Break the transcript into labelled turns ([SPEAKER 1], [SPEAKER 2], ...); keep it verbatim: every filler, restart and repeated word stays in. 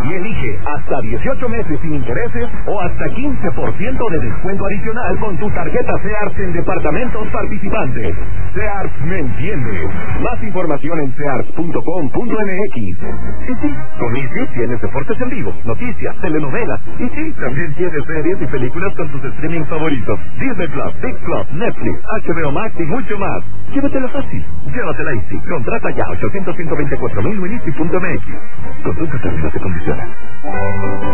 [SPEAKER 1] y elige hasta dieciocho meses sin intereses o hasta quince por ciento de descuento adicional con tu tarjeta Sears en departamentos participantes. Sears me entiende. Más información en sears punto com punto m x. Y sí, con Easy tienes deportes en vivo, noticias, telenovelas. Y sí, también tienes series y películas con tus streaming favoritos. Disney Plus, Big Plus, Netflix, H B O Max y mucho más. Llévatela fácil. Llévatela Easy. Contrata ya ochocientos, ciento veinticuatro mil en easy punto m x. Consulta términos y condiciones.